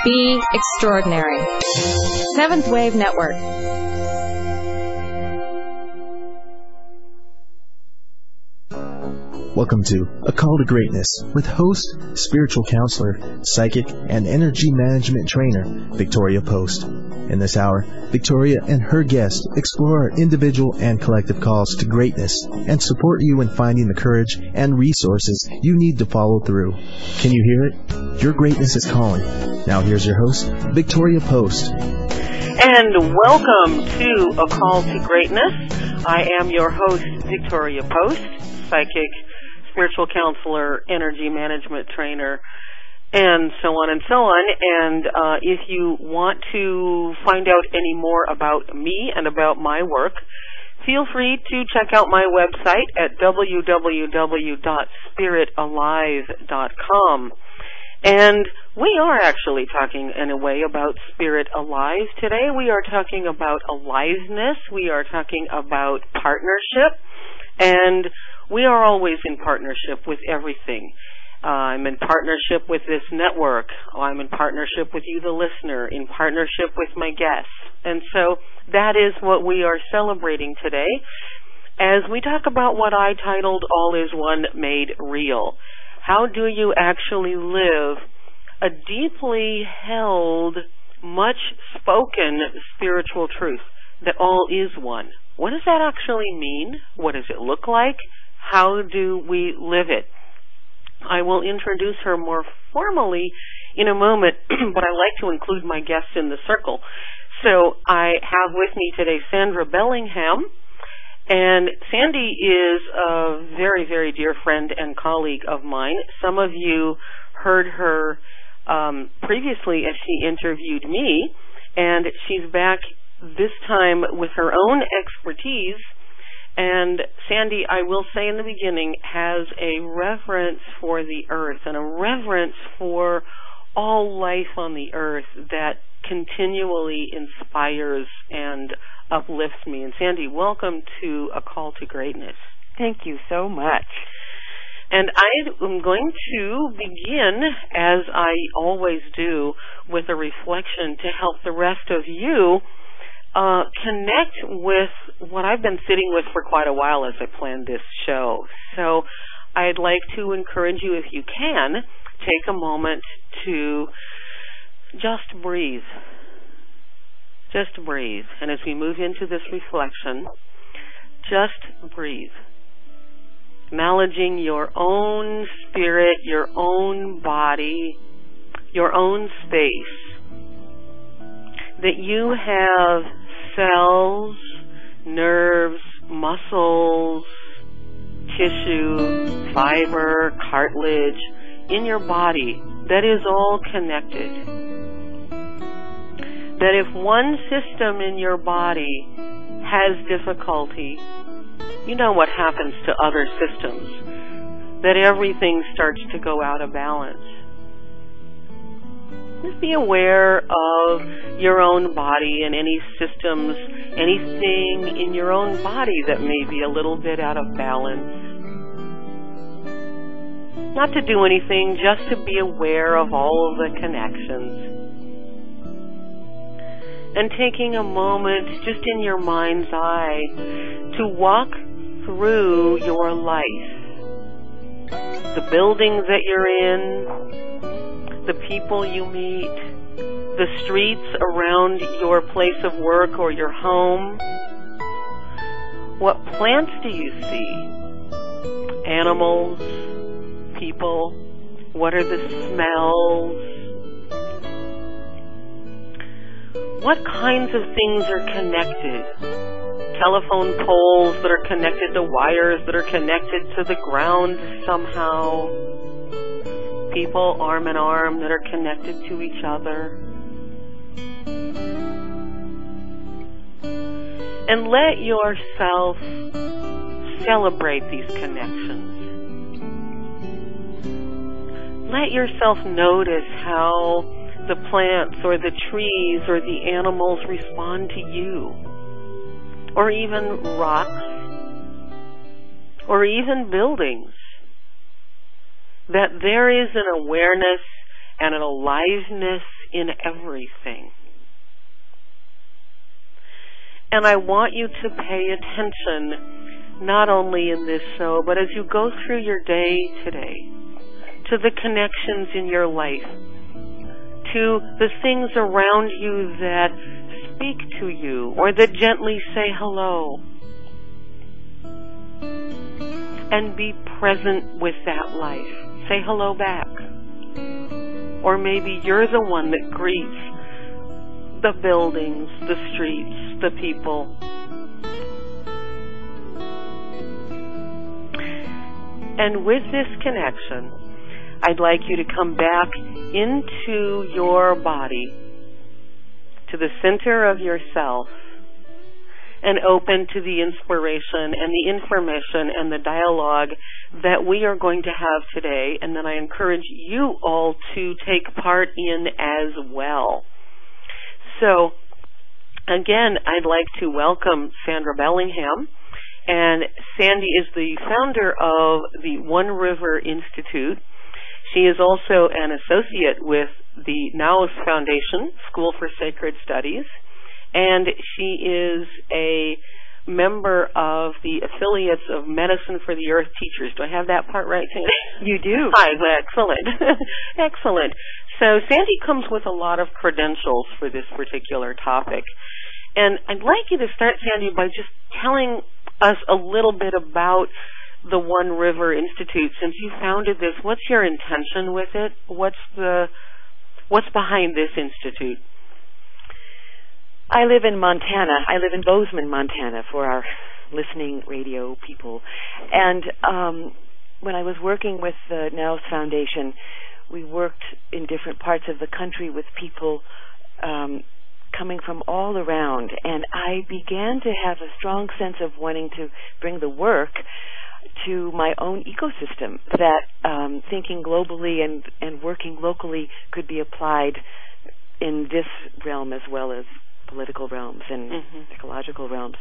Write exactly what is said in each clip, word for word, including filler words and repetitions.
Be extraordinary. Seventh Wave Network. Welcome to A Call to Greatness with host, spiritual counselor, psychic, and energy management trainer, Victoria Post. In this hour, Victoria and her guest explore our individual and collective calls to greatness and support you in finding the courage and resources you need to follow through. Can you hear it? Your greatness is calling. Now here's your host, Victoria Post. And welcome to A Call to Greatness. I am your host, Victoria Post, psychic, spiritual counselor, energy management trainer, and so on and so on. And uh, if you want to find out any more about me and about my work, feel free to check out my website at w w w dot spirit alive dot com. And we are actually talking in a way about Spirit Alive. Today we are talking about aliveness. We are talking about partnership. And we are always in partnership with everything. Uh, I'm in partnership with this network. I'm in partnership with you, the listener, in partnership with my guests. And so that is what we are celebrating today as we talk about what I titled All Is One Made Real. How do you actually live a deeply held, much spoken spiritual truth that all is one? What does that actually mean? What does it look like? How do we live it? I will introduce her more formally in a moment, but I like to include my guests in the circle. So I have with me today Sandra Bellingham. And Sandy is a very, very dear friend and colleague of mine. Some of you heard her um, previously as she interviewed me, and she's back this time with her own expertise. And Sandy, I will say in the beginning, has a reverence for the earth and a reverence for all life on the earth that continually inspires and uplifts me. And Sandy, welcome to A Call to Greatness. Thank you so much. And I am going to begin, as I always do, with a reflection to help the rest of you uh, connect with what I've been sitting with for quite a while as I planned this show. So I'd like to encourage you, if you can, take a moment to just breathe. Just breathe. And as we move into this reflection, just breathe. Acknowledging your own spirit, your own body, your own space. That you have cells, nerves, muscles, tissue, fiber, cartilage in your body that is all connected. That if one system in your body has difficulty, you know what happens to other systems. That everything starts to go out of balance. Just be aware of your own body and any systems, anything in your own body that may be a little bit out of balance. Not to do anything, just to be aware of all of the connections. And taking a moment just in your mind's eye to walk through your life. The buildings that you're in, the people you meet, the streets around your place of work or your home. What plants do you see? Animals, people, what are the smells? What kinds of things are connected? Telephone poles that are connected to wires that are connected to the ground somehow. People arm in arm that are connected to each other. And let yourself celebrate these connections. Let yourself notice how the plants or the trees or the animals respond to you, or even rocks, or even buildings. That there is an awareness and an aliveness in everything. And I want you to pay attention, not only in this show, but as you go through your day today, to the connections in your life, to the things around you that speak to you or that gently say hello. And be present with that life. Say hello back. Or maybe you're the one that greets the buildings, the streets, the people. And with this connection, I'd like you to come back into your body, to the center of yourself, and open to the inspiration and the information and the dialogue that we are going to have today, and that I encourage you all to take part in as well. So, again, I'd like to welcome Sandra Bellingham. And Sandy is the founder of the One River Institute. She is also an associate with the Naos Foundation School for Sacred Studies. And she is a member of the Affiliates of Medicine for the Earth Teachers. Do I have that part right, Sandy? You do. Hi, excellent. Excellent. So Sandy comes with a lot of credentials for this particular topic. And I'd like you to start, Sandy, by just telling us a little bit about the One River Institute. Since you founded this, what's your intention with it? What's the what's behind this institute? I live in Montana. I live in Bozeman, Montana, for our listening radio people. And um, when I was working with the Naos Foundation, we worked in different parts of the country with people um, coming from all around. And I began to have a strong sense of wanting to bring the work to my own ecosystem, that um, thinking globally and, and working locally could be applied in this realm as well as political realms and mm-hmm. ecological realms.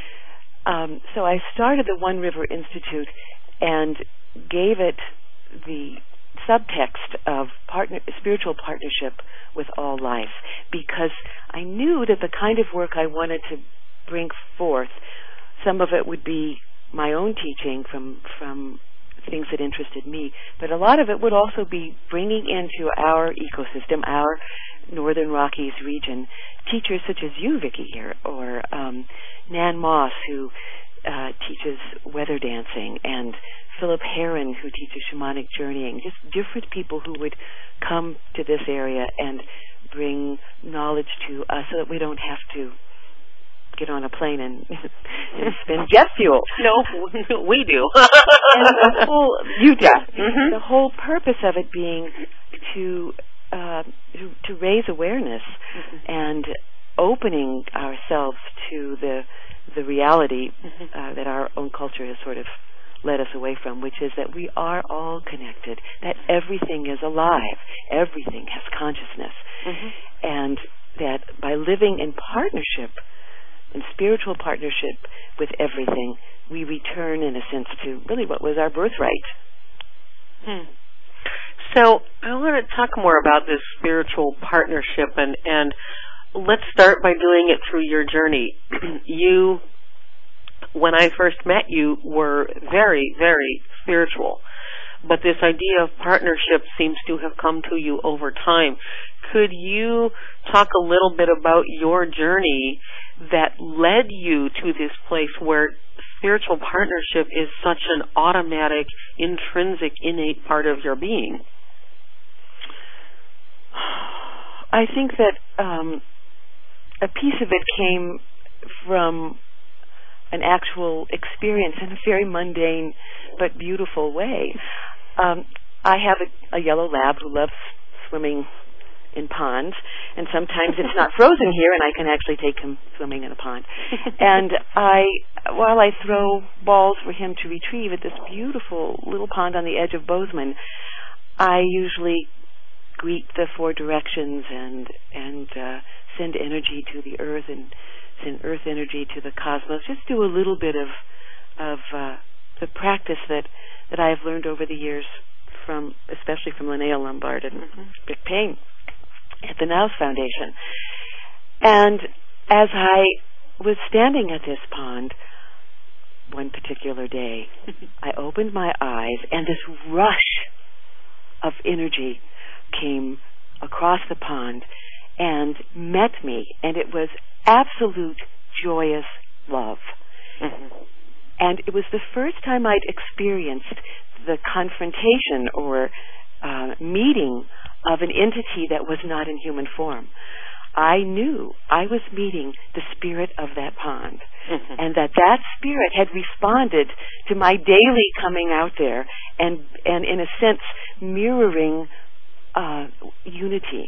Um, so I started the One River Institute and gave it the subtext of partner, spiritual partnership with all life, because I knew that the kind of work I wanted to bring forth, some of it would be my own teaching from from things that interested me, but a lot of it would also be bringing into our ecosystem, our Northern Rockies region, teachers such as you, Vicki, here, or um, Nan Moss, who uh, teaches weather dancing, and Philip Heron, who teaches shamanic journeying, just different people who would come to this area and bring knowledge to us so that we don't have to get on a plane and, and spend jet fuel. No, we do. And the whole, you do. Mm-hmm. The whole purpose of it being to uh, to, to raise awareness mm-hmm. and opening ourselves to the the reality mm-hmm. uh, that our own culture has sort of led us away from, which is that we are all connected, that everything is alive, everything has consciousness, mm-hmm. and that by living in partnership, in spiritual partnership with everything, we return, in a sense, to really what was our birthright. Hmm. So I want to talk more about this spiritual partnership, and, and let's start by doing it through your journey. You, when I first met you, were very, very spiritual, but this idea of partnership seems to have come to you over time. Could you talk a little bit about your journey that led you to this place where spiritual partnership is such an automatic, intrinsic, innate part of your being? I think that um, a piece of it came from an actual experience in a very mundane but beautiful way. Um, I have a, a yellow lab who loves swimming in ponds, and sometimes it's not frozen here, and I can actually take him swimming in a pond. And I, while I throw balls for him to retrieve at this beautiful little pond on the edge of Bozeman, I usually greet the four directions and and uh, send energy to the earth and send earth energy to the cosmos. Just do a little bit of of uh, the practice that that I have learned over the years, from especially from Linnea Lombard and mm-hmm. Rick Payne. At the Naus Foundation. And as I was standing at this pond one particular day, I opened my eyes, and this rush of energy came across the pond and met me, and it was absolute joyous love. Mm-hmm. And it was the first time I'd experienced the confrontation or uh, meeting of an entity that was not in human form. I knew I was meeting the spirit of that pond, mm-hmm. and that that spirit had responded to my daily coming out there and, and in a sense, mirroring uh, unity.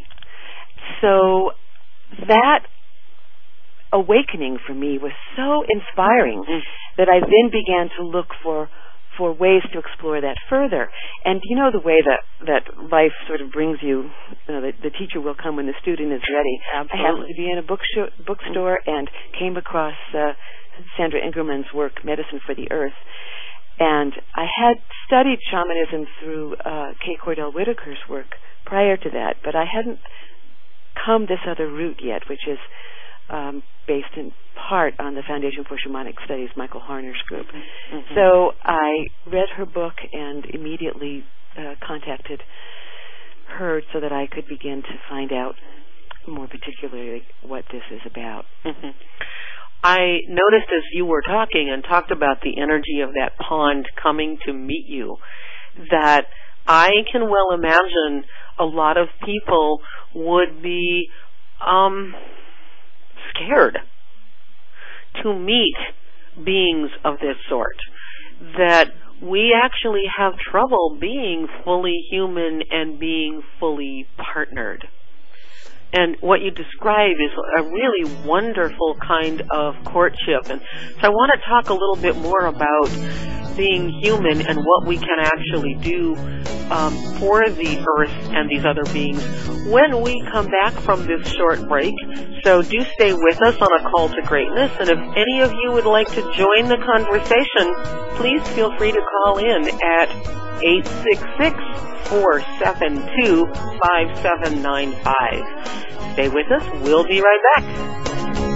So that awakening for me was so inspiring mm-hmm. that I then began to look for for ways to explore that further. And you know the way that, that life sort of brings you, you know, the, the teacher will come when the student is ready. Absolutely. I happened to be in a book show, bookstore and came across uh, Sandra Ingerman's work, Medicine for the Earth. And I had studied shamanism through uh, Kay Cordell Whitaker's work prior to that, but I hadn't come this other route yet, which is um, based in part on the Foundation for Shamanic Studies, Michael Harner's group. Mm-hmm. So I read her book and immediately uh, contacted her so that I could begin to find out more particularly what this is about. Mm-hmm. I noticed as you were talking and talked about the energy of that pond coming to meet you, that I can well imagine a lot of people would be um, scared to meet beings of this sort, that we actually have trouble being fully human and being fully partnered. And what you describe is a really wonderful kind of courtship. And so I want to talk a little bit more about being human and what we can actually do um, for the earth and these other beings when we come back from this short break. So do stay with us on A Call to Greatness. And if any of you would like to join the conversation, please feel free to call in at eight six six, four seven two, five seven nine five. Stay with us. We'll be right back.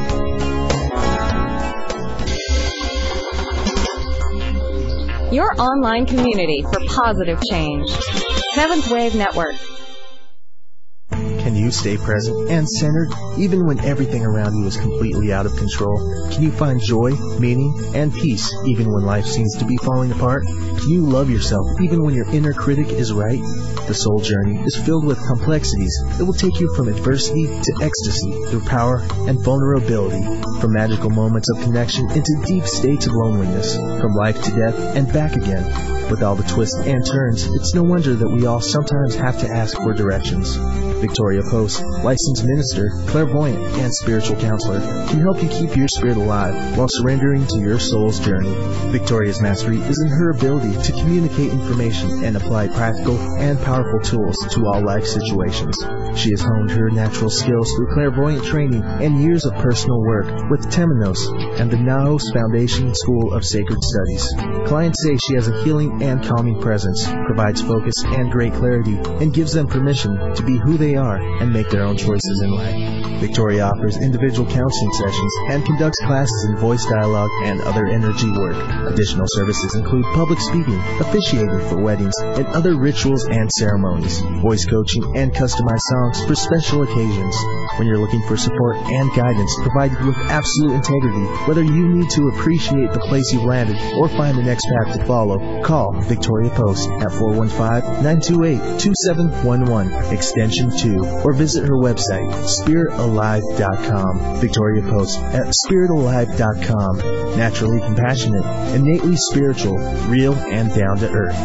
Your online community for positive change. Seventh Wave Network. Can you stay present and centered even when everything around you is completely out of control? Can you find joy, meaning, and peace even when life seems to be falling apart? Can you love yourself even when your inner critic is right? The soul journey is filled with complexities that will take you from adversity to ecstasy through power and vulnerability, from magical moments of connection into deep states of loneliness, from life to death and back again. With all the twists and turns, it's no wonder that we all sometimes have to ask for directions. Victoria Post, licensed minister, clairvoyant, and spiritual counselor, can help you keep your spirit alive while surrendering to your soul's journey. Victoria's mastery is in her ability to communicate information and apply practical and powerful tools to all life situations. She has honed her natural skills through clairvoyant training and years of personal work with Temenos and the Naos Foundation School of Sacred Studies. Clients say she has a healing and calming presence, provides focus and great clarity, and gives them permission to be who they are and make their own choices in life. Victoria offers individual counseling sessions and conducts classes in voice dialogue and other energy work. Additional services include public speaking, officiating for weddings and other rituals and ceremonies, voice coaching, and customized songs for special occasions. When you're looking for support and guidance provided with absolute integrity, whether you need to appreciate the place you've landed or find the next path to follow, call Victoria Post at four one five, nine two eight, two seven one one, extension two, or visit her website, spirit alive dot com. Victoria Post at spirit alive dot com. Naturally compassionate, innately spiritual, real, and down to earth.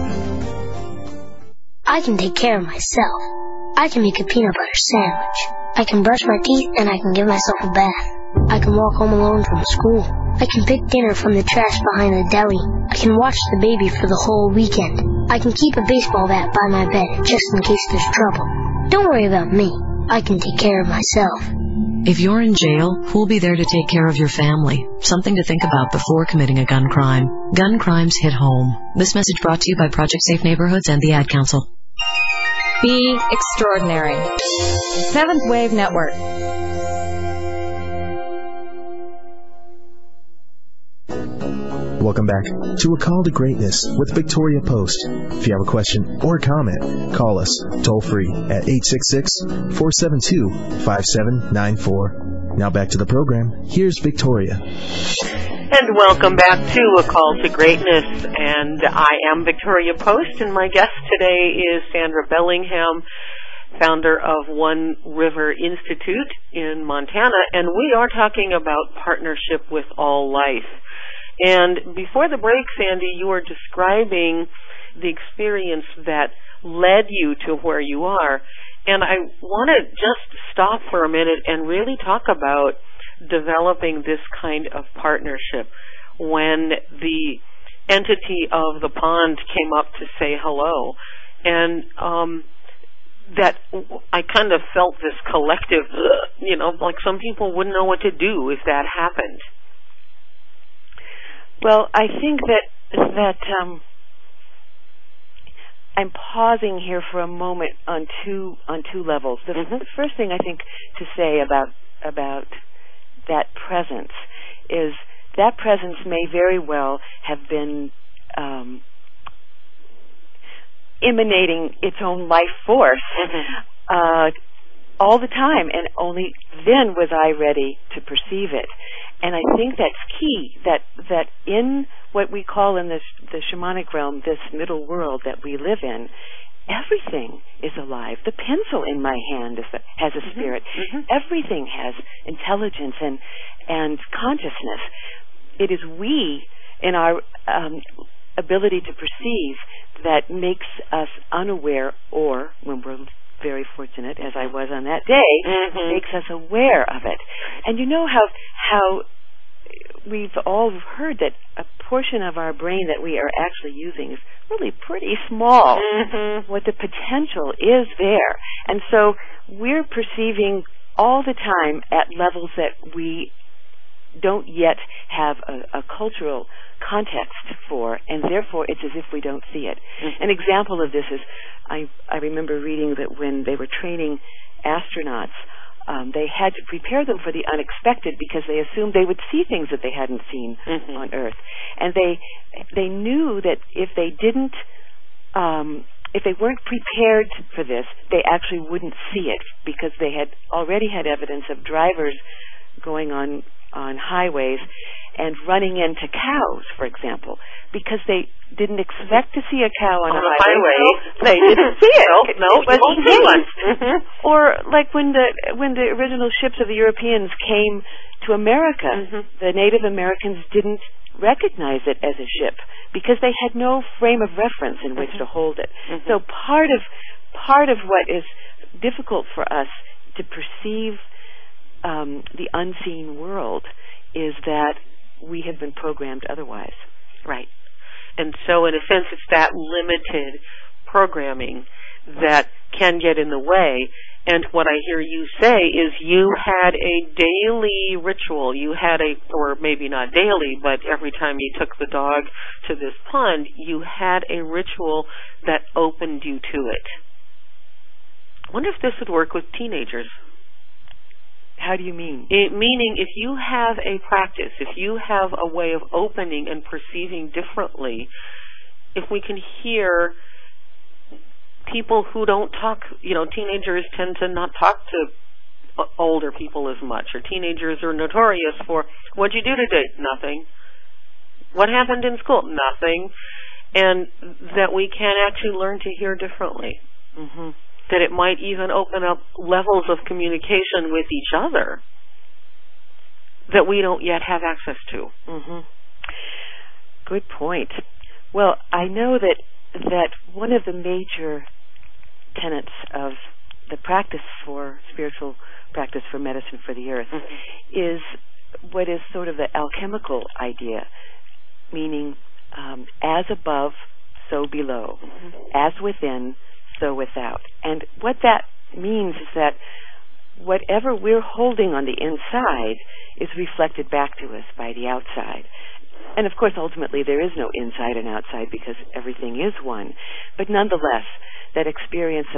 I can take care of myself. I can make a peanut butter sandwich. I can brush my teeth and I can give myself a bath. I can walk home alone from school. I can pick dinner from the trash behind the deli. I can watch the baby for the whole weekend. I can keep a baseball bat by my bed just in case there's trouble. Don't worry about me. I can take care of myself. If you're in jail, who'll be there to take care of your family? Something to think about before committing a gun crime. Gun crimes hit home. This message brought to you by Project Safe Neighborhoods and the Ad Council. Be extraordinary. Seventh Wave Network. Welcome back to A Call to Greatness with Victoria Post. If you have a question or a comment, call us toll free at eight six six, four seven two, five seven nine four. Now back to the program. Here's Victoria. And welcome back to A Call to Greatness. And I am Victoria Post, and my guest today is Sandra Bellingham, founder of One River Institute in Montana. And we are talking about partnership with all life. And before the break, Sandy, you were describing the experience that led you to where you are. And I want to just stop for a minute and really talk about developing this kind of partnership. When the entity of the pond came up to say hello, and um, that I kind of felt this collective, you know, like some people wouldn't know what to do if that happened. Well, I think that that um, I'm pausing here for a moment on two on two levels. The, mm-hmm. the first thing I think to say about about that presence is that presence may very well have been um, emanating its own life force mm-hmm. uh, all the time, and only then was I ready to perceive it. And I think that's key, that that in what we call in the, the shamanic realm, this middle world that we live in, everything is alive. The pencil in my hand is a, has a mm-hmm. spirit. Mm-hmm. Everything has intelligence and, and consciousness. It is we, in our um, ability to perceive, that makes us unaware, or when we're very fortunate, as I was on that day, mm-hmm. makes us aware of it. And you know how how we've all heard that a portion of our brain that we are actually using is really pretty small. Mm-hmm. What the potential is there. And so we're perceiving all the time at levels that we don't yet have a, a cultural context for, and therefore it's as if we don't see it. Mm-hmm. An example of this is, I, I remember reading that when they were training astronauts, um, they had to prepare them for the unexpected because they assumed they would see things that they hadn't seen mm-hmm. on Earth. And they they knew that if they didn't, um, if they weren't prepared for this, they actually wouldn't see it, because they had already had evidence of drivers going on on highways and running into cows, for example, because they didn't expect to see a cow on, on a highway. highway. So they didn't see it. No, no, it you won't see one. Mm-hmm. Or like when the when the original ships of the Europeans came to America, mm-hmm. the Native Americans didn't recognize it as a ship because they had no frame of reference in which mm-hmm. to hold it. Mm-hmm. So part of part of what is difficult for us to perceive Um, the unseen world is that we have been programmed otherwise. Right. And so in a sense it's that limited programming that can get in the way. And what I hear you say is you had a daily ritual. You had a, or maybe not daily, but every time you took the dog to this pond, you had a ritual that opened you to it. I wonder if this would work with teenagers. How do you mean? It, meaning if you have a practice, if you have a way of opening and perceiving differently, if we can hear people who don't talk, you know, teenagers tend to not talk to older people as much, or teenagers are notorious for, what'd you do today? Nothing. What happened in school? Nothing. And that we can actually learn to hear differently. Mm-hmm. That it might even open up levels of communication with each other that we don't yet have access to. Mm-hmm. Good point. Well, I know that that one of the major tenets of the practice for spiritual practice for medicine for the earth mm-hmm. is what is sort of the alchemical idea, meaning um, as above, so below, mm-hmm. as within, so without. And what that means is that whatever we're holding on the inside is reflected back to us by the outside. And of course, ultimately, there is no inside and outside because everything is one. But nonetheless, that experience of,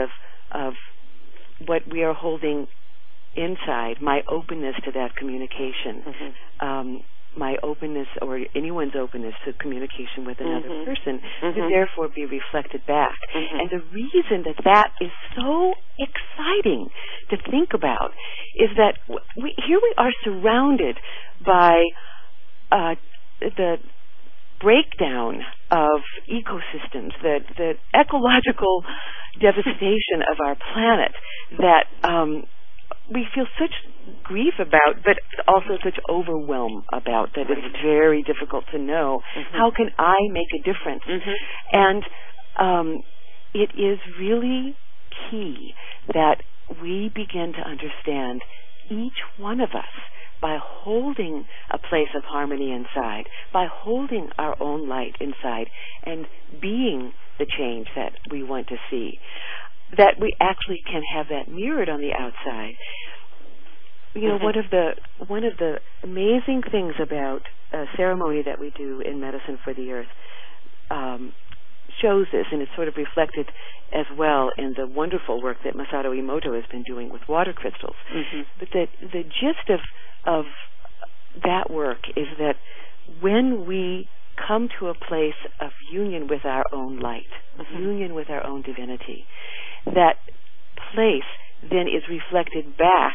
of what we are holding inside, my openness to that communication, mm-hmm. um, my openness or anyone's openness to communication with another mm-hmm. person mm-hmm. to therefore be reflected back. Mm-hmm. And the reason that that is so exciting to think about is that we, here we are surrounded by uh, the breakdown of ecosystems, the, the ecological devastation of our planet that um, we feel such grief about, but also such overwhelm about, that it's very difficult to know, mm-hmm. how can I make a difference? Mm-hmm. And um, it is really key that we begin to understand, each one of us, by holding a place of harmony inside, by holding our own light inside, and being the change that we want to see, that we actually can have that mirrored on the outside. You know, mm-hmm. one of the one of the amazing things about a ceremony that we do in Medicine for the Earth um, shows this, and it's sort of reflected as well in the wonderful work that Masato Emoto has been doing with water crystals. Mm-hmm. But the the gist of of that work is that when we come to a place of union with our own light, mm-hmm. union with our own divinity, that place then is reflected back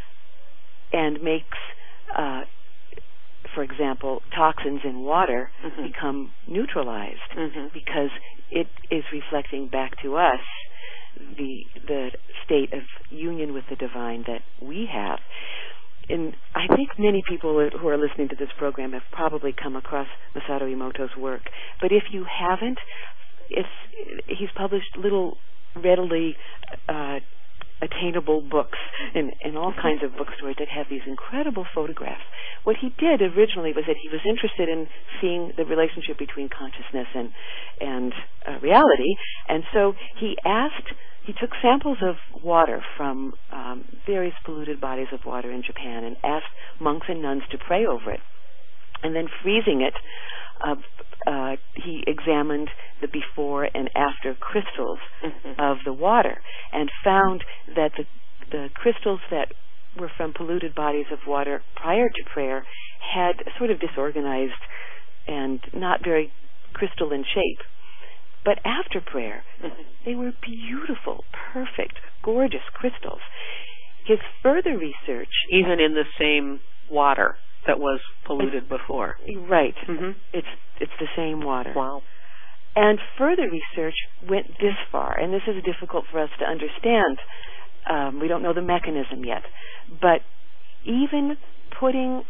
and makes, uh, for example, toxins in water mm-hmm. become neutralized mm-hmm. because it is reflecting back to us the the state of union with the divine that we have. And I think many people who are listening to this program have probably come across Masato Emoto's work. But if you haven't, it's, he's published little readily uh, attainable books and, and all kinds of bookstores that have these incredible photographs. What he did originally was that he was interested in seeing the relationship between consciousness and, and uh, reality, and so he asked He took samples of water from um, various polluted bodies of water in Japan and asked monks and nuns to pray over it. And then freezing it, uh, uh, he examined the before and after crystals mm-hmm. of the water and found that the, the crystals that were from polluted bodies of water prior to prayer had sort of disorganized and not very crystalline shape. But after prayer, mm-hmm. they were beautiful, perfect, gorgeous crystals. His further research... Even in the same water that was polluted before. Right. Mm-hmm. It's it's the same water. Wow. And further research went this far, and this is difficult for us to understand. Um, we don't know the mechanism yet. But even putting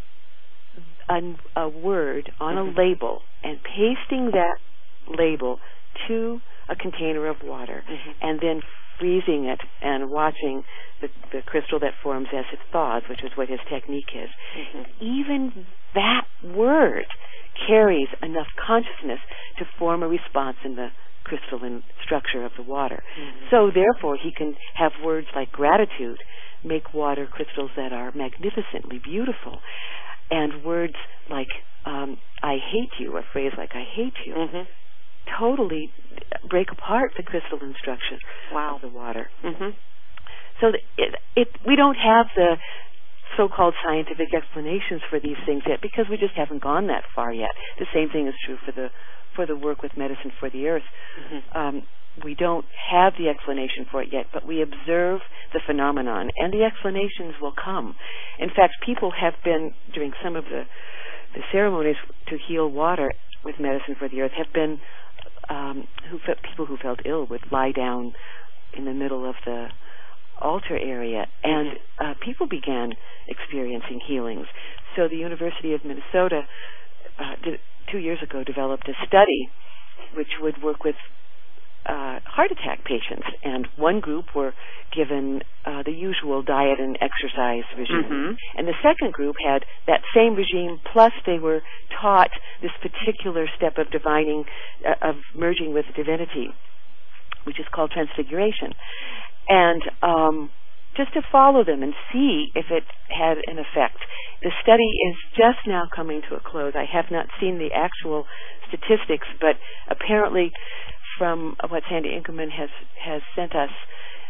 a, a word on mm-hmm. a label and pasting that label to a container of water mm-hmm. and then freezing it and watching the, the crystal that forms as it thaws, which is what his technique is. Mm-hmm. Even that word carries enough consciousness to form a response in the crystalline structure of the water. Mm-hmm. So therefore he can have words like gratitude make water crystals that are magnificently beautiful, and words like um, I hate you, a phrase like I hate you, mm-hmm. totally break apart the crystalline structure wow. of the water. Mm-hmm. So it, it, we don't have the so-called scientific explanations for these things yet because we just haven't gone that far yet. The same thing is true for the for the work with Medicine for the Earth. Mm-hmm. Um, we don't have the explanation for it yet, but we observe the phenomenon, and the explanations will come. In fact, people have been, during some of the, the ceremonies to heal water with Medicine for the Earth, have been Um, who fe- people who felt ill would lie down in the middle of the altar area, and uh, people began experiencing healings. So the University of Minnesota uh, did, two years ago developed a study which would work with uh, heart attack patients, and one group were given uh, the usual diet and exercise regime, mm-hmm. and the second group had that same regime, plus they were taught this particular step of divining, uh, of merging with divinity, which is called transfiguration, and um, just to follow them and see if it had an effect. The study is just now coming to a close. I have not seen the actual statistics, but apparently from what Sandy Inkerman has, has sent us,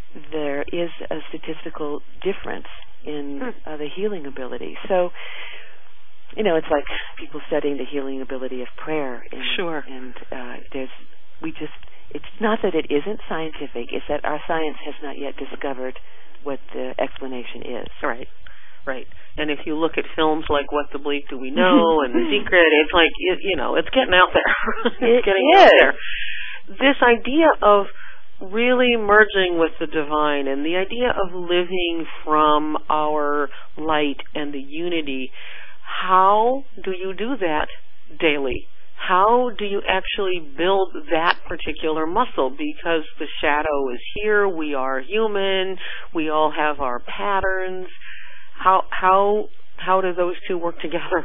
there is a statistical difference in uh, the healing ability. So, you know, it's like people studying the healing ability of prayer. And, sure. And uh, there's, we just, it's not that it isn't scientific, it's that our science has not yet discovered what the explanation is. Right, right. And if you look at films like What the Bleep Do We Know and The Secret, it's like, it, you know, it's getting out there. it's it getting is. out there. This idea of really merging with the divine and the idea of living from our light and the unity, how do you do that daily? How do you actually build that particular muscle? Because the shadow is here, we are human, we all have our patterns. How how how do those two work together?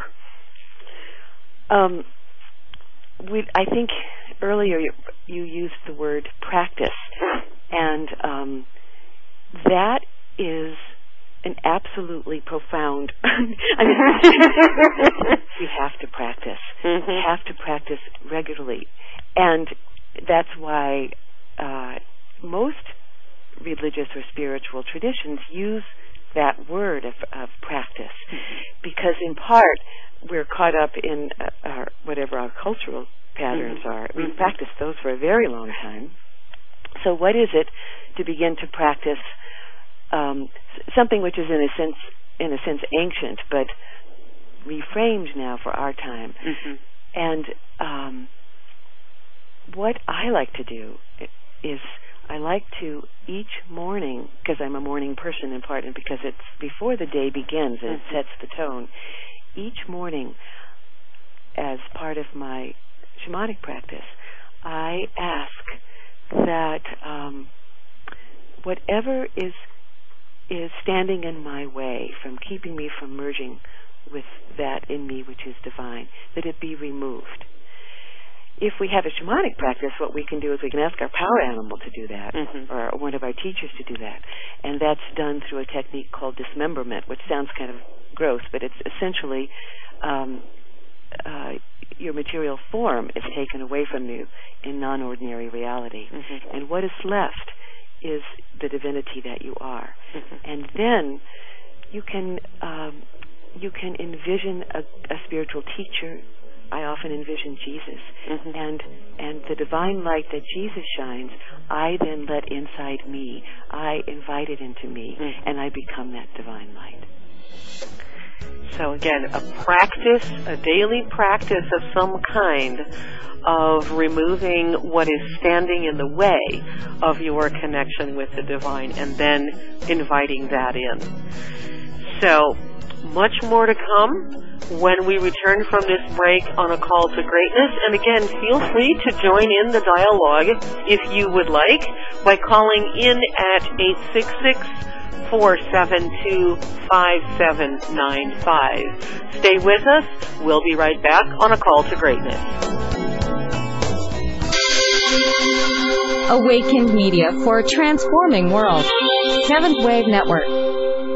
Um, we, I think earlier you, you used the word practice, and um, that is an absolutely profound. I mean, you have to practice. Mm-hmm. You have to practice regularly, and that's why uh, most religious or spiritual traditions use that word of, of practice, because in part we're caught up in uh, our, whatever our cultural patterns mm-hmm. are. We've mm-hmm. practiced those for a very long time. So what is it to begin to practice um, something which is in a sense, in a sense, ancient, but reframed now for our time? Mm-hmm. And um, what I like to do is I like to each morning, because I'm a morning person in part, and because it's before the day begins and mm-hmm. it sets the tone, each morning as part of my shamanic practice, I ask that um, whatever is is standing in my way from keeping me from merging with that in me which is divine, that it be removed. If we have a shamanic practice, what we can do is we can ask our power animal to do that, mm-hmm. or one of our teachers to do that. And that's done through a technique called dismemberment, which sounds kind of gross, but it's essentially um, uh, your material form is taken away from you in non-ordinary reality. Mm-hmm. And what is left is the divinity that you are. Mm-hmm. And then you can um, you can envision a, a spiritual teacher. I often envision Jesus, mm-hmm. and and the divine light that Jesus shines, I then let inside me. I invite it into me, mm-hmm. and I become that divine light. So again, a practice, a daily practice of some kind of removing what is standing in the way of your connection with the divine, and then inviting that in. So, much more to come when we return from this break on A Call to Greatness. And again, feel free to join in the dialogue if you would like by calling in at eight six six, four seven two, five seven nine five. Stay with us. We'll be right back on A Call to Greatness. Awakened Media for a transforming world. Seventh Wave Network.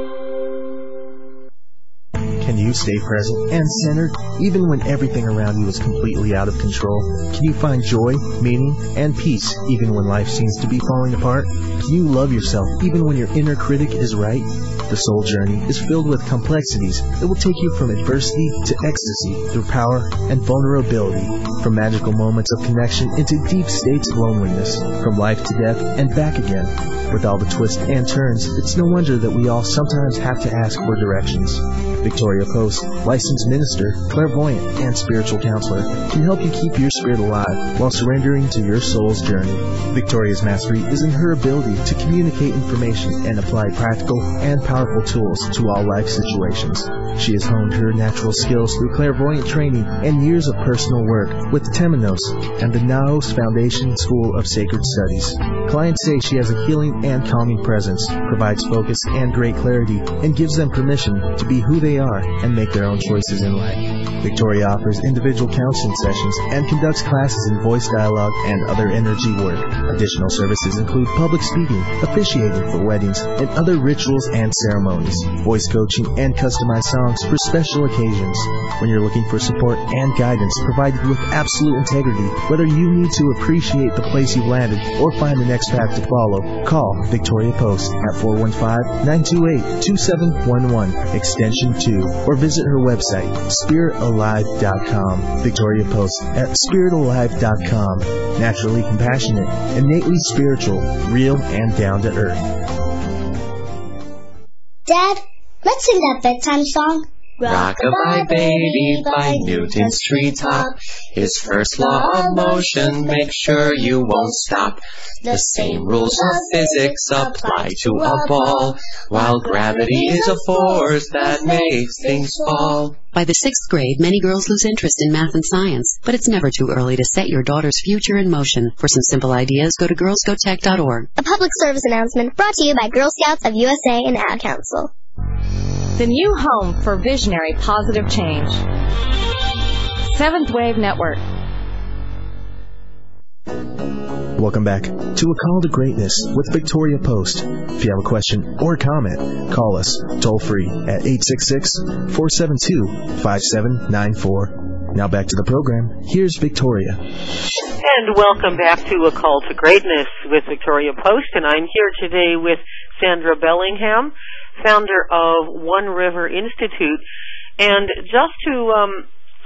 Can you stay present and centered even when everything around you is completely out of control? Can you find joy, meaning, and peace even when life seems to be falling apart? Can you love yourself even when your inner critic is right? The soul journey is filled with complexities that will take you from adversity to ecstasy through power and vulnerability, from magical moments of connection into deep states of loneliness, from life to death and back again. With all the twists and turns, it's no wonder that we all sometimes have to ask for directions. Victoria Post, licensed minister, clairvoyant, and spiritual counselor, can help you keep your spirit alive while surrendering to your soul's journey. Victoria's mastery is in her ability to communicate information and apply practical and powerful tools to all life situations. She has honed her natural skills through clairvoyant training and years of personal work with Temenos and the Naos Foundation School of Sacred Studies. Clients say she has a healing and calming presence, provides focus and great clarity, and gives them permission to be who they they are and make their own choices in life. Victoria offers individual counseling sessions and conducts classes in voice dialogue and other energy work. Additional services include public speaking, officiating for weddings, and other rituals and ceremonies, voice coaching, and customized songs for special occasions. When you're looking for support and guidance provided with absolute integrity, whether you need to appreciate the place you've landed or find the next path to follow, call Victoria Post at four one five, nine two eight, two seven one one, extension two, or visit her website, spirit alive dot com. Victoria Post at spirit alive dot com. Naturally compassionate, innately spiritual, real, and down to earth. Dad, let's sing that bedtime song. Rock-a-bye baby by Newton's treetop. His first law of motion, make sure you won't stop. The same rules of physics apply to a ball, while gravity is a force that makes things fall. By the sixth grade, many girls lose interest in math and science, but it's never too early to set your daughter's future in motion. For some simple ideas, go to girls go tech dot org. A public service announcement brought to you by Girl Scouts of U S A and Ad Council. The new home for visionary positive change. Seventh Wave Network. Welcome back to A Call to Greatness with Victoria Post. If you have a question or comment, call us toll free at eight six six, four seven two, five seven nine four. Now back to the program. Here's Victoria. And welcome back to A Call to Greatness with Victoria Post. And I'm here today with Sandra Bellingham, founder of One River Institute. And just to, um,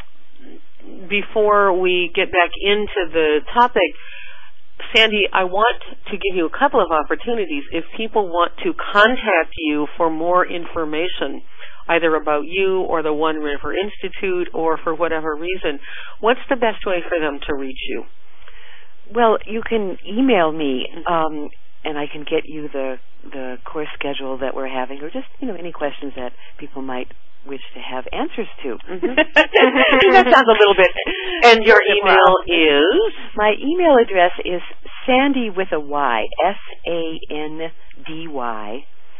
before we get back into the topic, Sandy, I want to give you a couple of opportunities. If people want to contact you for more information, either about you or the One River Institute or for whatever reason, what's the best way for them to reach you? Well, you can email me, um, and I can get you the the course schedule that we're having, or just, you know, any questions that people might wish to have answers to. Mm-hmm. That sounds a little bit. And your email is? My email address is Sandy with a Y, S A N D Y,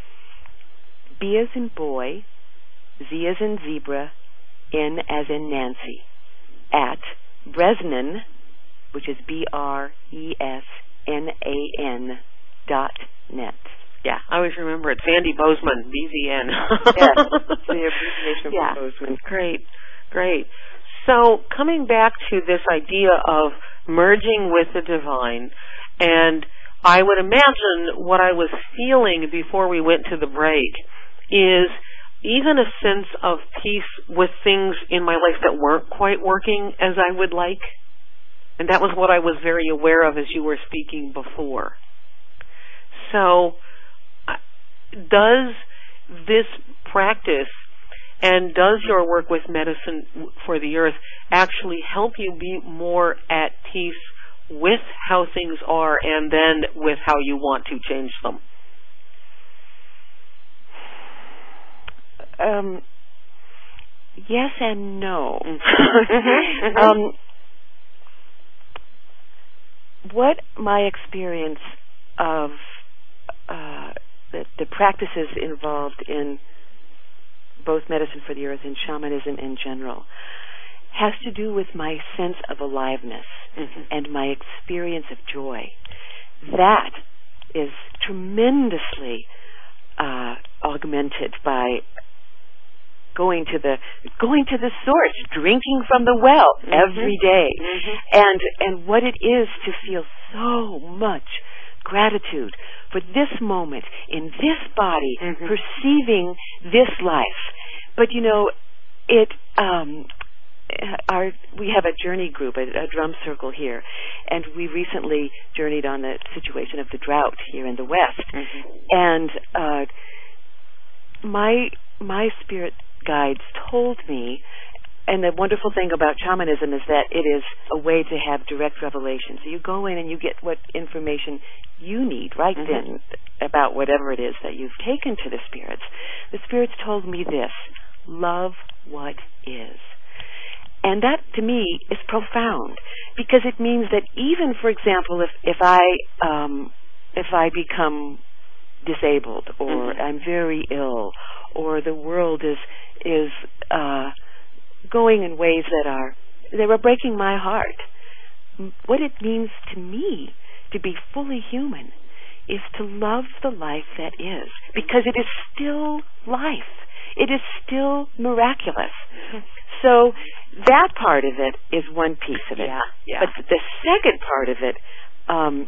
B as in boy, Z as in zebra, N as in Nancy, at Bresnan, which is B R E S N A N dot net. Yeah, I always remember it. Sandy Bozeman, B Z N. Yes, the abbreviation yeah. for Bozeman. Great, great. So coming back to this idea of merging with the divine, and I would imagine what I was feeling before we went to the break is even a sense of peace with things in my life that weren't quite working as I would like. And that was what I was very aware of as you were speaking before. So, does this practice and does your work with Medicine for the Earth actually help you be more at peace with how things are and then with how you want to change them? Um, yes and no. um, what my experience of uh, the, the practices involved in both Medicine for the Earth and shamanism in general has to do with my sense of aliveness mm-hmm. and my experience of joy. That is tremendously uh, augmented by going to the going to the source, drinking from the well mm-hmm. every day, mm-hmm. and and what it is to feel so much gratitude for this moment in this body, mm-hmm. perceiving this life. But you know, it um, our we have a journey group, a, a drum circle here, and we recently journeyed on the situation of the drought here in the West, mm-hmm. and uh, my my spirit guides told me, and the wonderful thing about shamanism is that it is a way to have direct revelation. So you go in and you get what information you need right mm-hmm. then about whatever it is that you've taken to the spirits. The spirits told me this: love what is. And that, to me, is profound, because it means that even, for example, if, if I um, if I become disabled, or mm-hmm. I'm very ill, or the world is is uh, going in ways that are they were breaking my heart. What it means to me to be fully human is to love the life that is, because it is still life. It is still miraculous. Mm-hmm. So that part of it is one piece of it. Yeah, yeah. But the second part of it, um,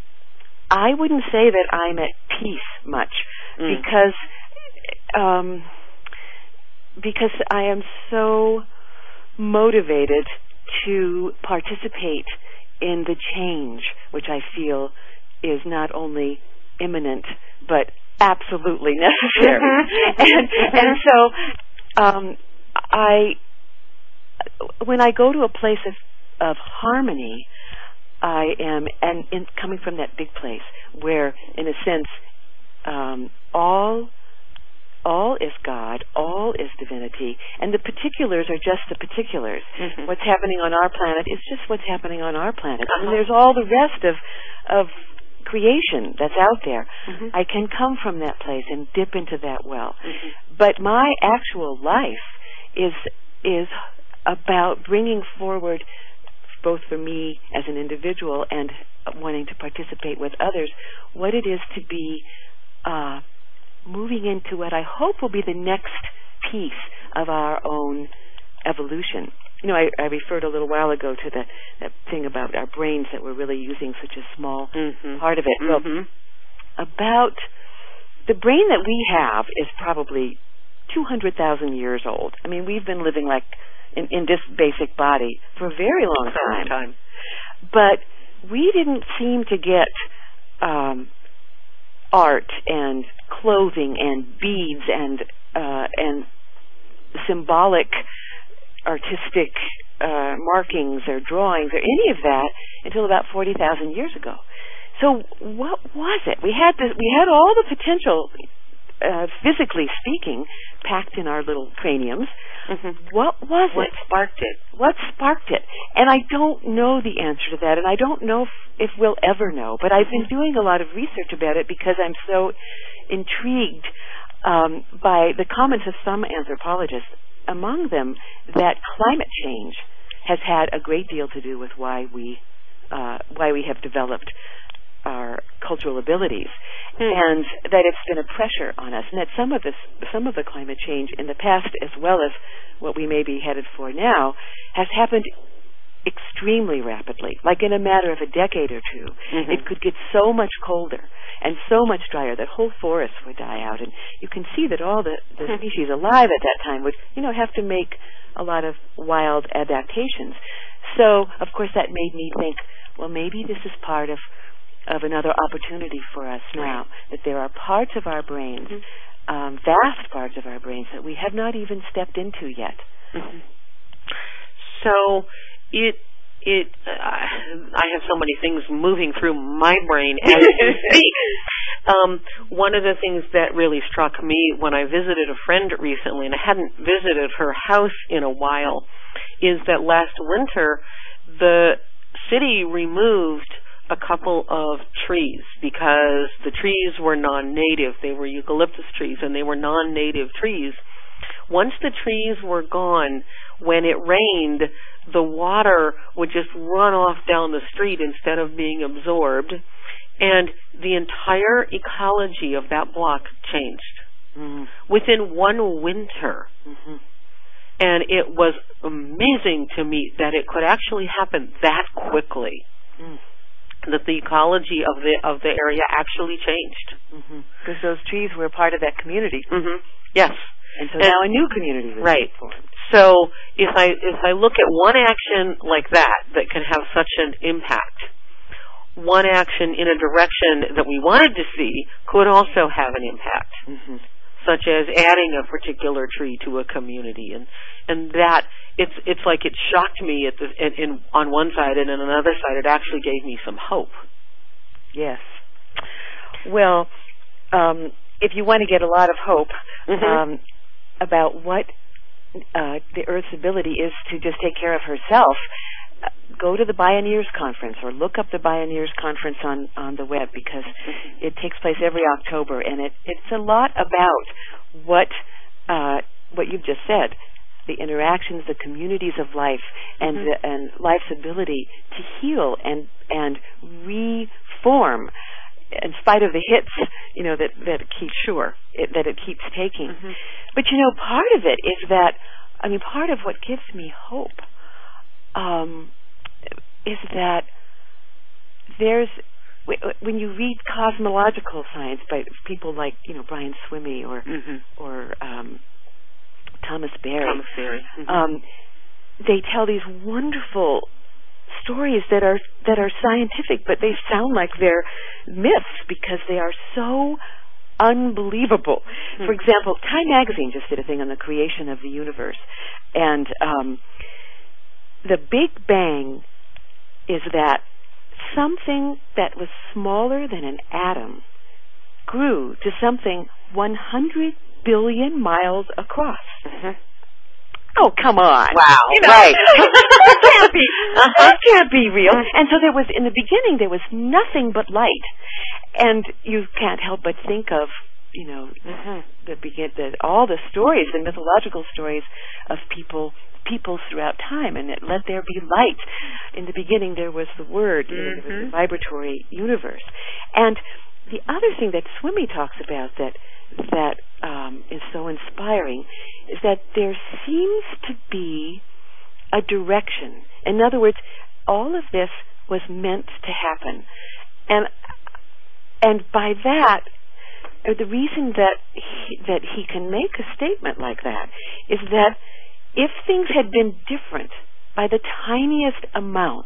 I wouldn't say that I'm at peace much mm. because um, because I am so motivated to participate in the change which I feel is not only imminent but absolutely necessary. and, and so um, I, when I go to a place of, of harmony, I am, and in, coming from that big place where, in a sense, um, all all is God, all is divinity, and the particulars are just the particulars. Mm-hmm. What's happening on our planet is just what's happening on our planet. Uh-huh. And there's all the rest of of creation that's out there. Mm-hmm. I can come from that place and dip into that well. Mm-hmm. But my actual life is is about bringing forward, both for me as an individual and wanting to participate with others, what it is to be uh, moving into what I hope will be the next piece of our own evolution. You know, I, I referred a little while ago to the, that thing about our brains, that we're really using such a small mm-hmm. part of it. Mm-hmm. Well, about the brain that we have is probably two hundred thousand years old. I mean, we've been living like in, in this basic body for a very long time. time. But we didn't seem to get um, art and clothing and beads and uh, and symbolic artistic uh, markings or drawings or any of that until about forty thousand years ago. So what was it? We had this, we had all the potential, uh, physically speaking, packed in our little craniums. Mm-hmm. What was what it? What sparked it? What sparked it? And I don't know the answer to that, and I don't know if, if we'll ever know. But I've been doing a lot of research about it because I'm so intrigued um, by the comments of some anthropologists, among them that climate change has had a great deal to do with why we uh, why we have developed our cultural abilities, mm. and that it's been a pressure on us, and that some of this, some of the climate change in the past, as well as what we may be headed for now, has happened extremely rapidly, like in a matter of a decade or two. Mm-hmm. It could get so much colder and so much drier that whole forests would die out, and you can see that all the, the species alive at that time would, you know, have to make a lot of wild adaptations. So, of course, that made me think, well, maybe this is part of of another opportunity for us now, that there are parts of our brains, mm-hmm. um, vast parts of our brains, that we have not even stepped into yet. Mm-hmm. So it it uh, I have so many things moving through my brain as you speak. Um, one of the things that really struck me when I visited a friend recently, and I hadn't visited her house in a while, is that last winter the city removed a couple of trees because the trees were non-native. They were eucalyptus trees, and they were non-native trees. Once the trees were gone, when it rained, the water would just run off down the street instead of being absorbed, and the entire ecology of that block changed mm. within one winter. Mm-hmm. And it was amazing to me that it could actually happen that quickly. Mm. That the ecology of the of the area actually changed, mm-hmm. because those trees were part of that community. Mm-hmm. Yes, and so and, now a new community was right. formed. So if I if I look at one action like that that can have such an impact, one action in a direction that we wanted to see could also have an impact, mm-hmm. such as adding a particular tree to a community, and and that. It's it's like it shocked me at the in, in on one side, and on another side, it actually gave me some hope. Yes. Well, um, if you want to get a lot of hope mm-hmm. um, about what uh, the Earth's ability is to just take care of herself, uh, go to the Bioneers Conference or look up the Bioneers Conference on, on the web, because mm-hmm. it takes place every October, and it it's a lot about what uh, what you've just said, the interactions, the communities of life, and Mm-hmm. the, and life's ability to heal and and reform, in spite of the hits, you know, that that it keeps sure it, that it keeps taking. Mm-hmm. But you know, part of it is that, I mean, part of what gives me hope um, is that there's, when you read cosmological science by people like, you know, Brian Swimme or Mm-hmm. or um, Thomas Berry, Thomas Berry. Mm-hmm. um, they tell these wonderful stories that are that are scientific, but they sound like they're myths because they are so unbelievable. Mm-hmm. For example, Time Magazine just did a thing on the creation of the universe, and um, the Big Bang is that something that was smaller than an atom grew to something one hundred billion miles across. Mm-hmm. Oh, come on. Wow. You know, right. that can't be, that can't be real. And so there was, in the beginning, there was nothing but light. And you can't help but think of, you know, Mm-hmm. the begin, the, all the stories, the mythological stories of people, peoples throughout time, and it let there be light. In the beginning, there was the Word, you know, there was the vibratory universe. And the other thing that Swimme talks about that that um, is so inspiring is that there seems to be a direction. In other words, all of this was meant to happen, and and by that, the reason that he, that he can make a statement like that is that if things had been different by the tiniest amount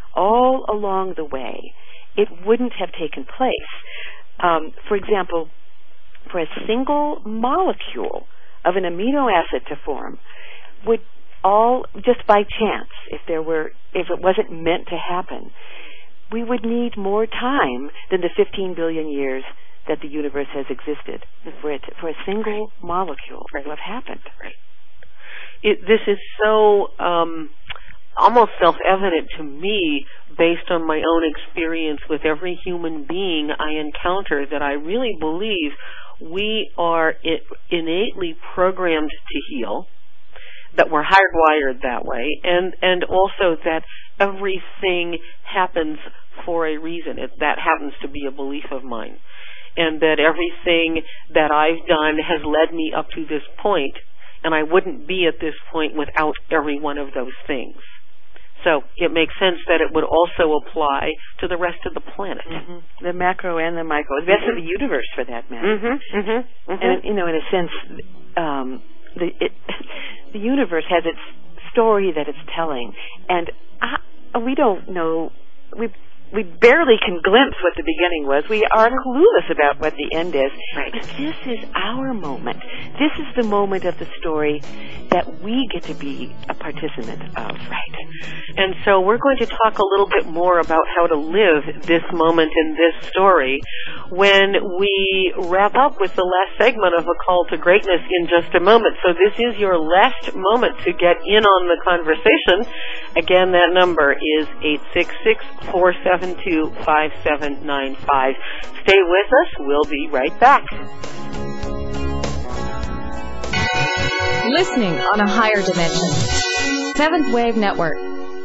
all along the way, it wouldn't have taken place. Um, for example, for a single molecule of an amino acid to form, would all, just by chance, if there were, if it wasn't meant to happen, we would need more time than the fifteen billion years that the universe has existed for it, for a single molecule to have happened. Right. It, this is so um, almost self-evident to me based on my own experience with every human being I encounter that I really believe we are innately programmed to heal, that we're hardwired that way, and, and also that everything happens for a reason. It, that happens to be a belief of mine. And that everything that I've done has led me up to this point, and I wouldn't be at this point without every one of those things. So it makes sense that it would also apply to the rest of the planet. Mm-hmm. The macro and the micro, the rest mm-hmm. of the universe for that matter. Mm-hmm. Mm-hmm. Mm-hmm. And, you know, in a sense, um, the, it, the universe has its story that it's telling. And I, we don't know, we we barely can glimpse what the beginning was. We are clueless about what the end is. Right. But this is our moment. This is the moment of the story that we get to be a participant of. Right. And so we're going to talk a little bit more about how to live this moment in this story when we wrap up with the last segment of A Call to Greatness in just a moment. So this is your last moment to get in on the conversation. Again, that number is eight six six, four seven two, five seven nine five. Stay with us. We'll be right back. Listening on a higher dimension. Seventh Wave Network.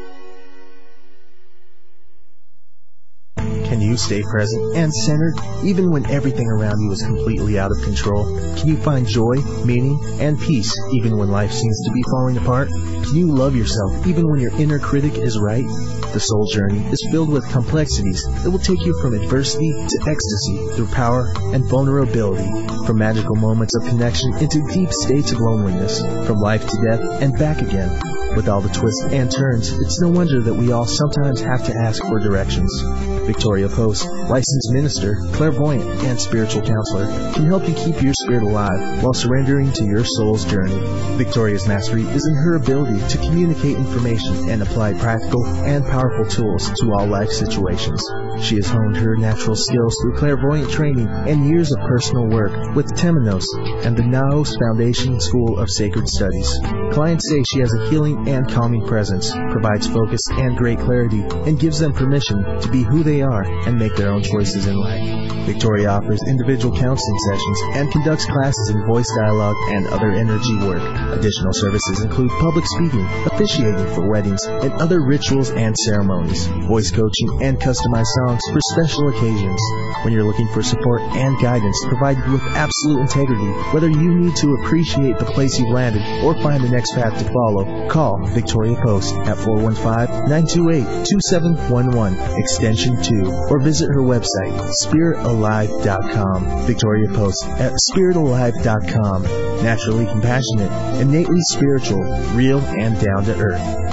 Can you stay present and centered even when everything around you is completely out of control? Can you find joy, meaning, and peace even when life seems to be falling apart? Can you love yourself even when your inner critic is right? The soul journey is filled with complexities that will take you from adversity to ecstasy through power and vulnerability, from magical moments of connection into deep states of loneliness, from life to death and back again. With all the twists and turns, it's no wonder that we all sometimes have to ask for directions. Victoria Post, licensed minister, clairvoyant, and spiritual counselor, can help you keep your spirit alive while surrendering to your soul's journey. Victoria's mastery is in her ability to communicate information and apply practical and powerful tools to all life situations. She has honed her natural skills through clairvoyant training and years of personal work with Temenos and the Naos Foundation School of Sacred Studies. Clients say she has a healing and calming presence, provides focus and great clarity, and gives them permission to be who they they are and make their own choices in life. Victoria offers individual counseling sessions and conducts classes in voice dialogue and other energy work. Additional services include public speaking, officiating for weddings, and other rituals and ceremonies, voice coaching, and customized songs for special occasions. When you're looking for support and guidance provided with absolute integrity, whether you need to appreciate the place you've landed or find the next path to follow, call Victoria Post at four one five, nine two eight, two seven one one, extension two, or visit her website, spirit alive dot com. Victoria Post at spirit alive dot com. Naturally compassionate, innately spiritual, real and down to earth.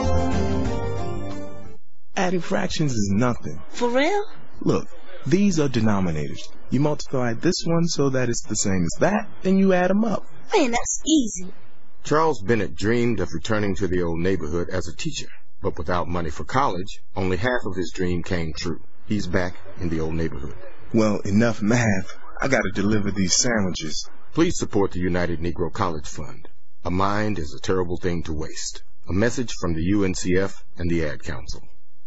Adding fractions is nothing. For real? Look, these are denominators. You multiply this one so that it's the same as that, then you add them up. Man, that's easy. Charles Bennett dreamed of returning to the old neighborhood as a teacher, but without money for college, only half of his dream came true. He's back in the old neighborhood. Well, enough math. I gotta deliver these sandwiches. Please support the United Negro College Fund. A mind is a terrible thing to waste. A message from the U N C F and the Ad Council.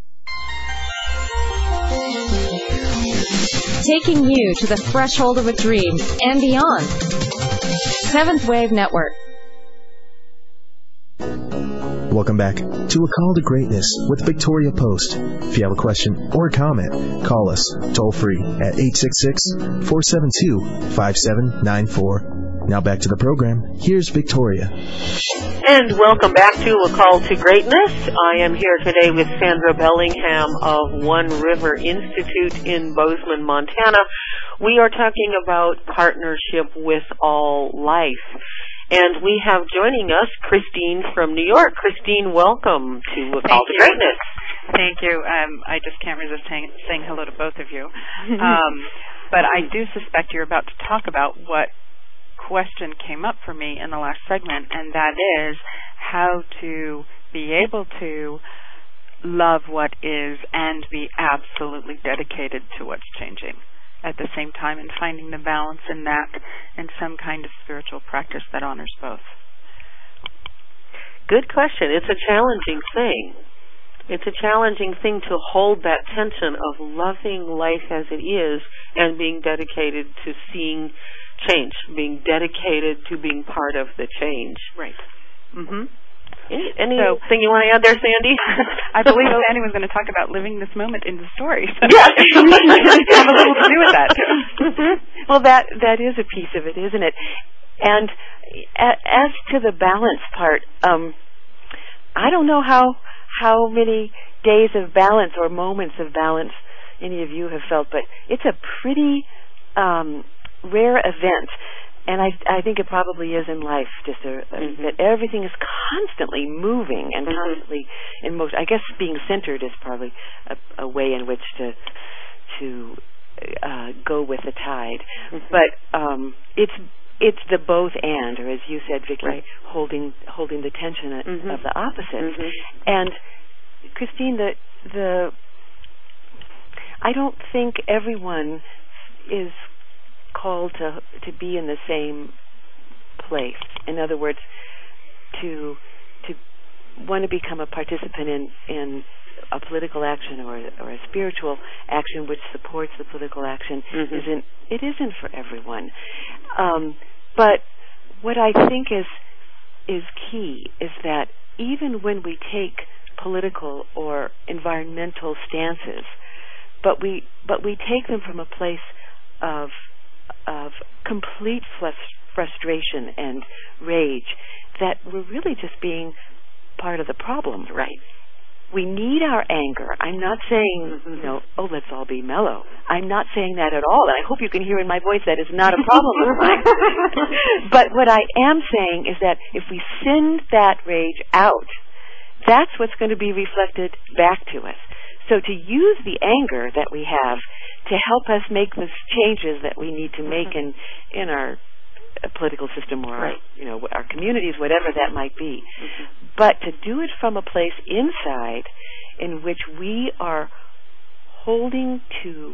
Taking you to the threshold of a dream and beyond. Seventh Wave Network. Welcome back to A Call to Greatness with Victoria Post. If you have a question or a comment, call us toll free at eight six six, four seven two, five seven nine four. Now back to the program. Here's Victoria. And welcome back to A Call to Greatness. I am here today with Sandra Bellingham of One River Institute in Bozeman, Montana. We are talking about partnership with all life. And we have joining us Christine from New York. Christine, welcome to A Call to Greatness. Thank you. Um, I just can't resist saying, saying hello to both of you. Um, but I do suspect you're about to talk about what question came up for me in the last segment, and that is how to be able to love what is and be absolutely dedicated to what's changing at the same time, and finding the balance in that and some kind of spiritual practice that honors both. Good question. It's a challenging thing. It's a challenging thing to hold that tension of loving life as it is and being dedicated to seeing change, being dedicated to being part of the change. Right. Mm-hmm. Anything so, you want to add there, Sandy? I believe Sandy was going to talk about living this moment in the story. So yeah. have a little to do with that. Mm-hmm. Well, that that is a piece of it, isn't it? And as to the balance part, um, I don't know how how many days of balance or moments of balance any of you have felt, but it's a pretty um, rare event. And I, I think it probably is in life, just a, mm-hmm. that everything is constantly moving and mm-hmm. constantly in motion. I guess being centered is probably a, a way in which to to uh, go with the tide. Mm-hmm. But um, it's it's the both and, or as you said, Vicki, right. holding holding the tension mm-hmm. of the opposites. Mm-hmm. And Christine, the the I don't think everyone is called to to be in the same place. In other words, to to want to become a participant in in a political action or or a spiritual action which supports the political action mm-hmm. isn't it isn't for everyone. Um, but what I think is is key is that even when we take political or environmental stances, but we but we take them from a place of of complete frustration and rage, that we're really just being part of the problem. Right. We need our anger. I'm not saying, you know, oh, let's all be mellow. I'm not saying that at all. And I hope you can hear in my voice that is not a problem of mine. But what I am saying is that if we send that rage out, that's what's going to be reflected back to us. So to use the anger that we have to help us make the changes that we need to make in in our political system or right. our, you know, our communities, whatever that might be. Mm-hmm. But to do it from a place inside in which we are holding to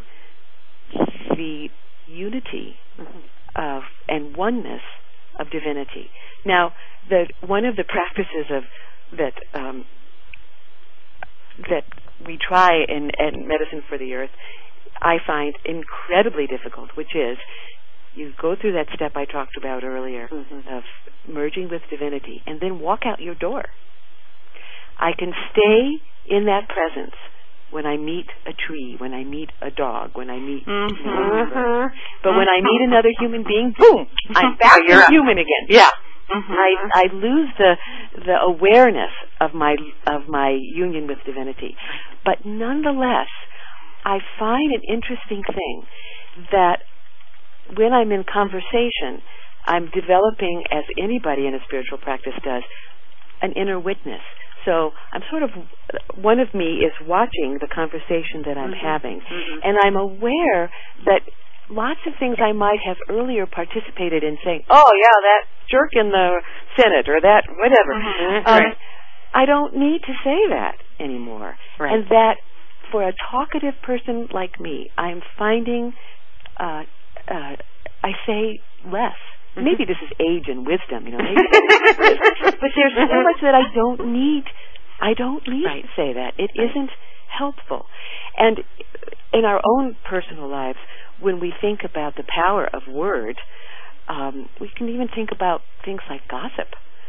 the unity mm-hmm. of and oneness of divinity. Now, the one of the practices of that um, that we try in, in Medicine for the Earth, I find incredibly difficult, which is you go through that step I talked about earlier mm-hmm. of merging with divinity and then walk out your door. I can stay in that presence when I meet a tree, when I meet a dog, when I meet mm-hmm. you know, but when I meet another human being, boom, I'm back oh, to human again. Yeah. Mm-hmm. I I lose the the awareness of my of my union with divinity. But nonetheless, I find an interesting thing that when I'm in conversation, I'm developing, as anybody in a spiritual practice does, an inner witness. So I'm sort of, one of me is watching the conversation that I'm mm-hmm. having, mm-hmm. and I'm aware that lots of things I might have earlier participated in saying, oh yeah, that jerk in the Senate, or that whatever. Mm-hmm. Um, right. I don't need to say that anymore. Right. And that for a talkative person like me, I'm finding, uh, uh, I say less. Mm-hmm. Maybe this is age and wisdom, you know. Maybe but there's so much that I don't need. I don't need right. to say that. It right. isn't helpful. And in our own personal lives, when we think about the power of words, um, we can even think about things like gossip.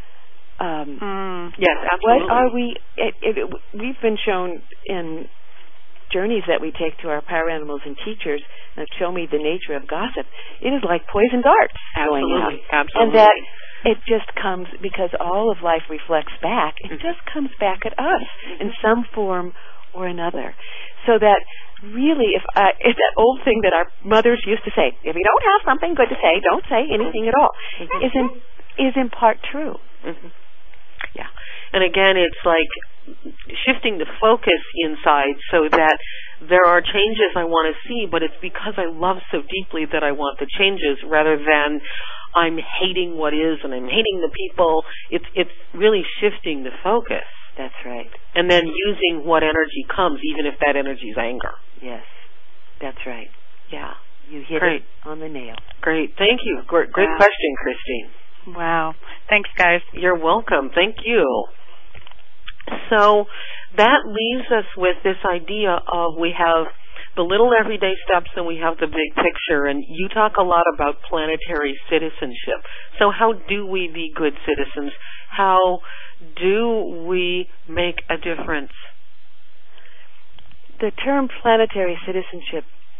Um, mm, yes, absolutely. What are we? It, it, it, we've been shown in journeys that we take to our power animals and teachers that show me the nature of gossip. It is like poison darts absolutely. going out. Absolutely. And that it just comes, because all of life reflects back, it just comes back at us in some form or another. So that really, if I, it's that old thing that our mothers used to say, if you don't have something good to say, don't say anything at all, mm-hmm. is in, is in part true. Mm-hmm. Yeah. And again, it's like shifting the focus inside so that there are changes I want to see, but it's because I love so deeply that I want the changes rather than I'm hating what is and I'm hating the people. It's it's really shifting the focus. That's right. And then using what energy comes, even if that energy is anger. Yes, that's right. Yeah. You hit Great. it on the nail. Great. Thank you. Great, great wow. question, Christine. Wow. Thanks, guys. You're welcome. Thank you. So that leaves us with this idea of we have the little everyday steps and we have the big picture. And you talk a lot about planetary citizenship. So how do we be good citizens? How do we make a difference? The term planetary citizenship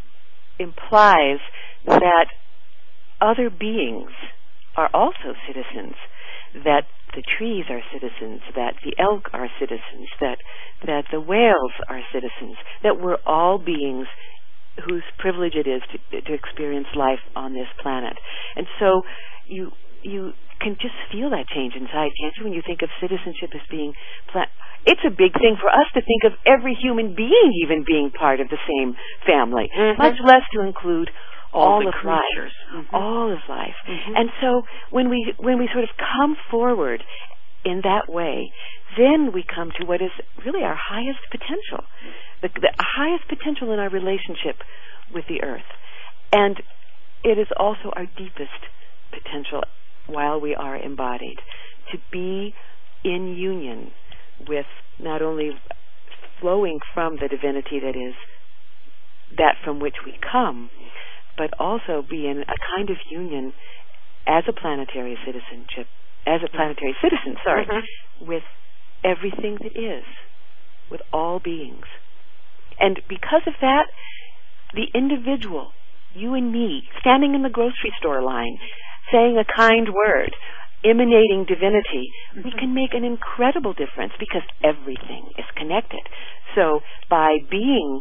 implies that other beings are also citizens, that the trees are citizens, that the elk are citizens, that that the whales are citizens, that we're all beings whose privilege it is to, to experience life on this planet. And so you you can just feel that change inside, can't you, when you think of citizenship as being pla- it's a big thing for us to think of every human being even being part of the same family, mm-hmm. much less to include all, all of life, mm-hmm. all of life. Mm-hmm. And so when we when we sort of come forward in that way, then we come to what is really our highest potential, the, the highest potential in our relationship with the earth. And it is also our deepest potential while we are embodied, to be in union with not only flowing from the divinity that is that from which we come, but also be in a kind of union as a planetary citizenship, as a planetary citizen, sorry, mm-hmm. with everything that is, with all beings. And because of that, the individual, you and me, standing in the grocery store line, saying a kind word, emanating divinity, mm-hmm. we can make an incredible difference because everything is connected. So by being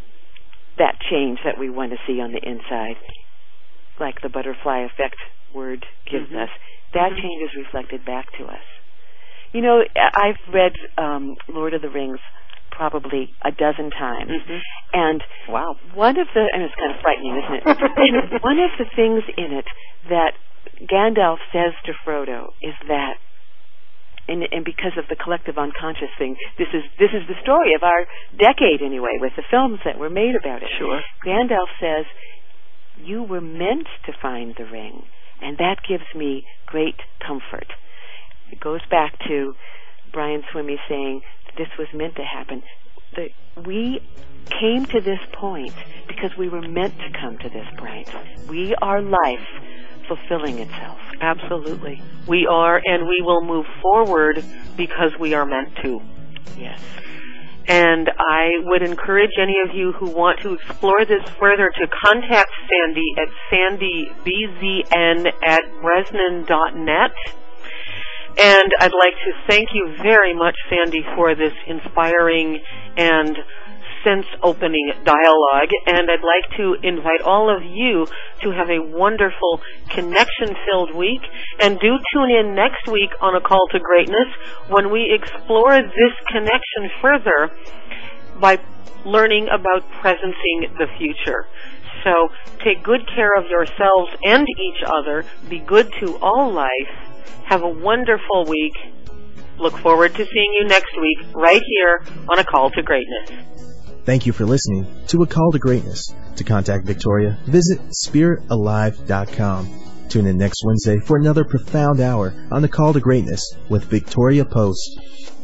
that change that we want to see on the inside, like the butterfly effect word gives mm-hmm. us, that mm-hmm. change is reflected back to us. You know, I've read um, Lord of the Rings probably a dozen times, mm-hmm. and wow, one of the, and it's kind of frightening, isn't it? And one of the things in it that Gandalf says to Frodo is that, and, and because of the collective unconscious thing, this is this is the story of our decade anyway, with the films that were made about it. Sure. Gandalf says, you were meant to find the ring, and that gives me great comfort. It goes back to Brian Swimmey saying, this was meant to happen. that we came to this point because we were meant to come to this point. We are life fulfilling itself. Absolutely. We are, and we will move forward because we are meant to. Yes. And I would encourage any of you who want to explore this further to contact Sandy at sandy b z n at bresnan dot net. And I'd like to thank you very much, Sandy, for this inspiring and sense-opening dialogue. And I'd like to invite all of you to have a wonderful, connection-filled week. And do tune in next week on A Call to Greatness when we explore this connection further by learning about presencing the future. So take good care of yourselves and each other. Be good to all life. Have a wonderful week. Look forward to seeing you next week right here on A Call to Greatness. Thank you for listening to A Call to Greatness. To contact Victoria, visit spirit alive dot com. Tune in next Wednesday for another profound hour on A Call to Greatness with Victoria Post.